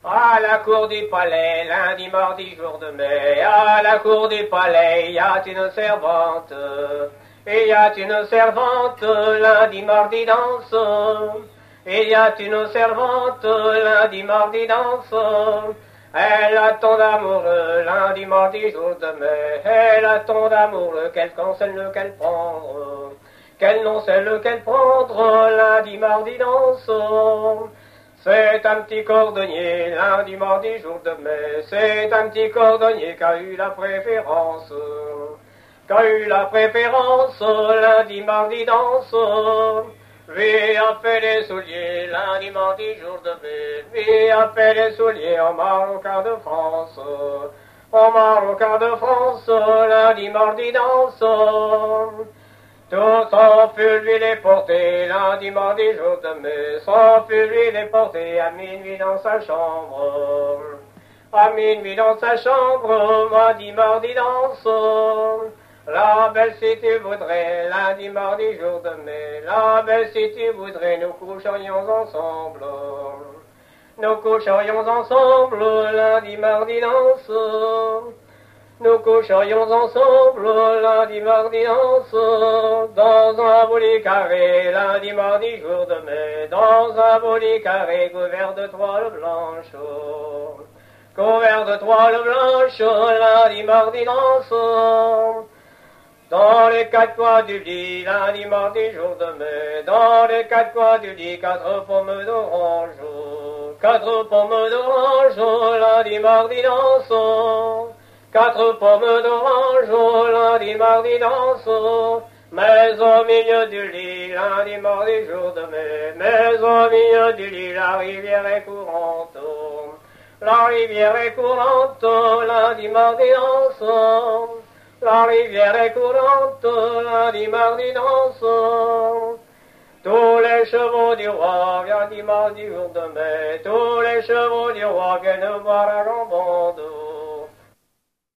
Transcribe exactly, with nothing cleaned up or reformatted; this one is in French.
À la cour du palais, lundi, mardi, jour de mai, à la cour du palais, il y a une servante. Il y a une servante, lundi, mardi, danse. Il y a une servante, lundi, mardi, danse. Elle attend d'amoureux, lundi, mardi, jour de mai. Elle attend d'amoureux, quel conseil lequel prendre. Quel nom c'est lequel prendre, lundi, mardi, danse. C'est un petit cordonnier, lundi, mardi, jour de mai. C'est un petit cordonnier qui a eu la préférence. Qui a eu la préférence, lundi, mardi, danse. Lui a fait les souliers, lundi, mardi, jour de mai. Lui a fait les souliers en marocain de France. En marocain de France, lundi, mardi, danse. Tout sans fut lui les porter, lundi, mardi, jour de mai, sans fut lui les porter à minuit dans sa chambre. À minuit dans sa chambre, mardi, mardi, danse. La belle si tu voudrais, lundi, mardi, jour de mai, la belle si tu voudrais, nous coucherions ensemble. Nous coucherions ensemble, lundi, mardi, danse. Nous coucherions ensemble, lundi, mardi, danse, dans un beau lit carré, lundi, mardi, jour de mai, dans un beau lit carré, couvert de toile blanche, couvert de toile blanche, lundi, mardi, danse, dans les quatre coins du lit, lundi, mardi, jour de mai, dans les quatre coins du lit, quatre pommes d'orange, quatre pommes d'orange, lundi, mardi, danse. Quatre pommes d'orange, lundi, mardi, danse, mais au milieu du lit, lundi, mardi, jour de mai, mais au milieu du lit, la rivière est courante, la rivière est courante, lundi, mardi, danse, la rivière est courante, lundi, mardi, danse. Tous les chevaux du roi viennent dimanche, jour de mai, tous les chevaux du roi viennent boire à jambonde.